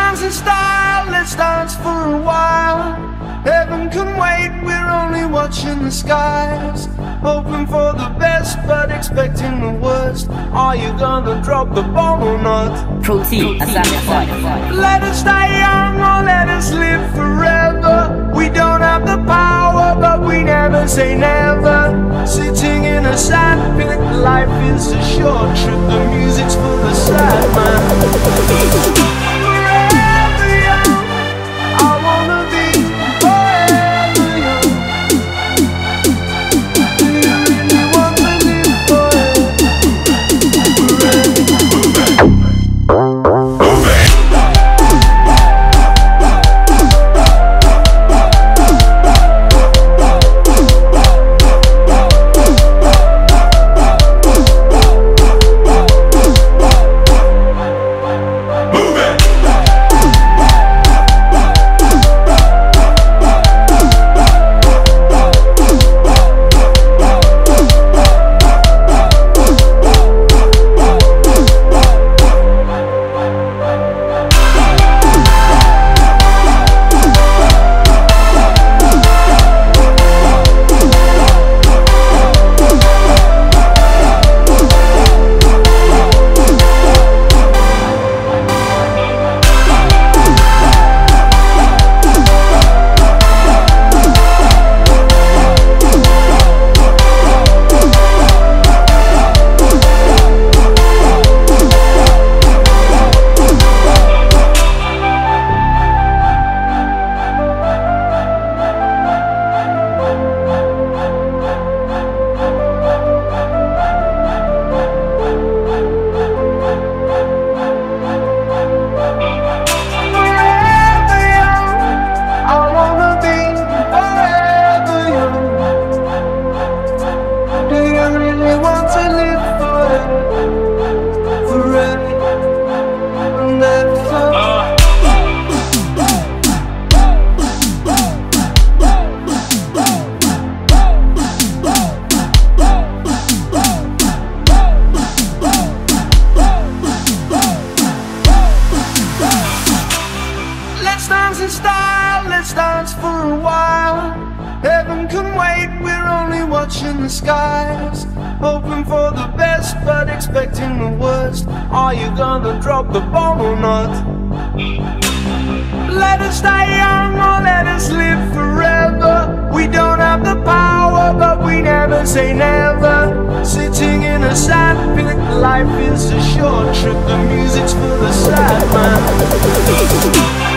dance in style, let's dance for a while. Heaven can wait, we're only watching the skies. Hoping for the best, but expecting the worst. Are you gonna drop the bomb or not? Protein, let us die young or let us live forever. We don't have the power, but we never say never. Sitting in a sandpit, life is a short trip. The music's for the sad man. Forever young, I wanna be forever young. Do you really want to live forever? Let's dance for a while. Heaven can wait, we're only watching the skies. Hoping for the best, but expecting the worst. Are you gonna drop the bomb or not? Let us die young or let us live forever. We don't have the power, but we never say never. Sitting in a sandpit, life is a short trip. The music's for the sad man.